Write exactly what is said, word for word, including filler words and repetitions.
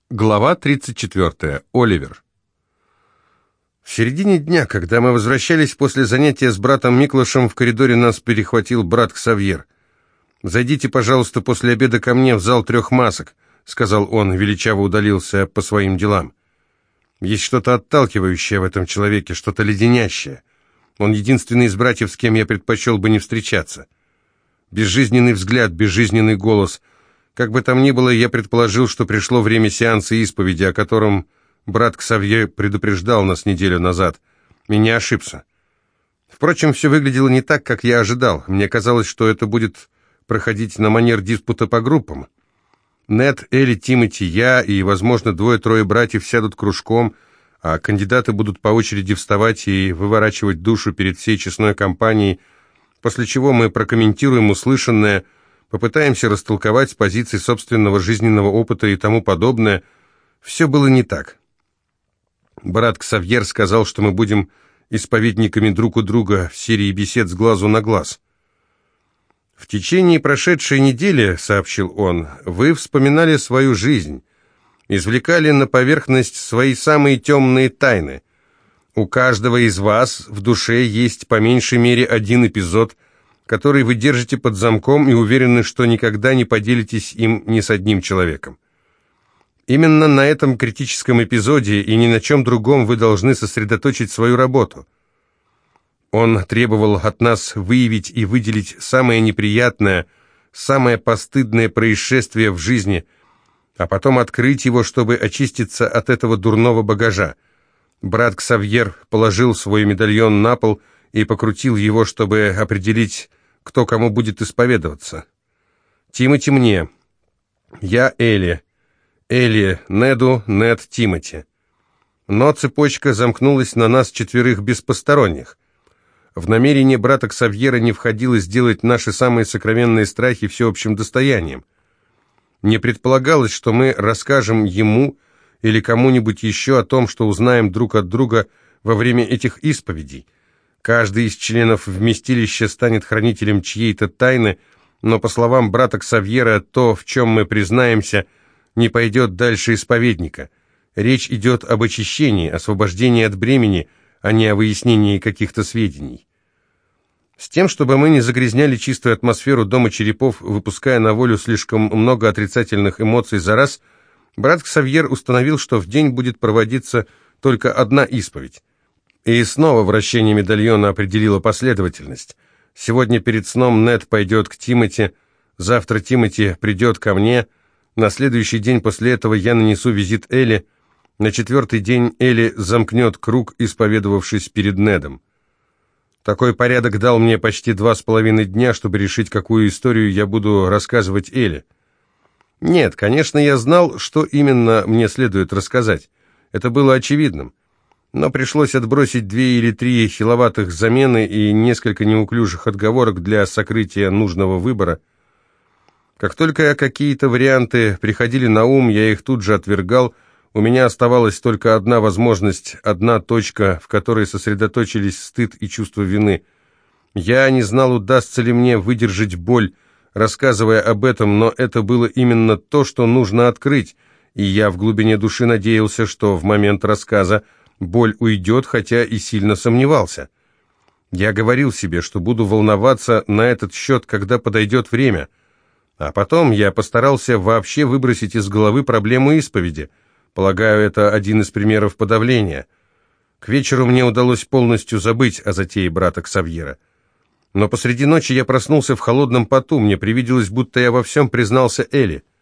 Глава тридцать четвёртая. Оливер. В середине дня, когда мы возвращались после занятия с братом Миклашем, в коридоре нас перехватил брат Ксавьер. «Зайдите, пожалуйста, после обеда ко мне в зал трех масок», — сказал он, величаво удалился по своим делам. «Есть что-то отталкивающее в этом человеке, что-то леденящее. Он единственный из братьев, с кем я предпочел бы не встречаться. Безжизненный взгляд, безжизненный голос. Как бы там ни было, я предположил, что пришло время сеанса исповеди, о котором брат Ксавье предупреждал нас неделю назад, и не ошибся. Впрочем, все выглядело не так, как я ожидал. Мне казалось, что это будет проходить на манер диспута по группам. Нед, Элли, Тимоти, я и, возможно, двое-трое братьев сядут кружком, а кандидаты будут по очереди вставать и выворачивать душу перед всей честной компанией, после чего мы прокомментируем услышанное, попытаемся растолковать с позиции собственного жизненного опыта и тому подобное. Все было не так. Брат Ксавьер сказал, что мы будем исповедниками друг у друга в серии бесед с глазу на глаз. «В течение прошедшей недели, — сообщил он, — вы вспоминали свою жизнь, извлекали на поверхность свои самые темные тайны. У каждого из вас в душе есть по меньшей мере один эпизод, который вы держите под замком и уверены, что никогда не поделитесь им ни с одним человеком. Именно на этом критическом эпизоде и ни на чем другом вы должны сосредоточить свою работу. Он требовал от нас выявить и выделить самое неприятное, самое постыдное происшествие в жизни, а потом открыть его, чтобы очиститься от этого дурного багажа. Брат Ксавьер положил свой медальон на пол и покрутил его, чтобы определить, кто кому будет исповедоваться. Тимоти мне, я Элли, Элли Неду, Нед Тимоти. Но цепочка замкнулась на нас четверых без посторонних. В намерение брата Ксавьера не входило сделать наши самые сокровенные страхи всеобщим достоянием. Не предполагалось, что мы расскажем ему или кому-нибудь еще о том, что узнаем друг от друга во время этих исповедей. Каждый из членов вместилища станет хранителем чьей-то тайны, но, по словам брата Ксавьера, то, в чем мы признаемся, не пойдет дальше исповедника. Речь идет об очищении, освобождении от бремени, а не о выяснении каких-то сведений. С тем, чтобы мы не загрязняли чистую атмосферу дома черепов, выпуская на волю слишком много отрицательных эмоций за раз, брат Ксавьер установил, что в день будет проводиться только одна исповедь. И снова вращение медальона определило последовательность. Сегодня перед сном Нед пойдет к Тимоти, завтра Тимоти придет ко мне, на следующий день после этого я нанесу визит Элли, на четвертый день Элли замкнет круг, исповедовавшись перед Недом. Такой порядок дал мне почти два с половиной дня, чтобы решить, какую историю я буду рассказывать Элли. Нет, конечно, я знал, что именно мне следует рассказать. Это было очевидным. Но пришлось отбросить две или три хиловатых замены и несколько неуклюжих отговорок для сокрытия нужного выбора. Как только какие-то варианты приходили на ум, я их тут же отвергал. У меня оставалась только одна возможность, одна точка, в которой сосредоточились стыд и чувство вины. Я не знал, удастся ли мне выдержать боль, рассказывая об этом, но это было именно то, что нужно открыть, и я в глубине души надеялся, что в момент рассказа боль уйдет, хотя и сильно сомневался. Я говорил себе, что буду волноваться на этот счет, когда подойдет время, а потом я постарался вообще выбросить из головы проблему исповеди. Полагаю, это один из примеров подавления. К вечеру мне удалось полностью забыть о затее брата Ксавьера. Но посреди ночи я проснулся в холодном поту, мне привиделось, будто я во всем признался Элли.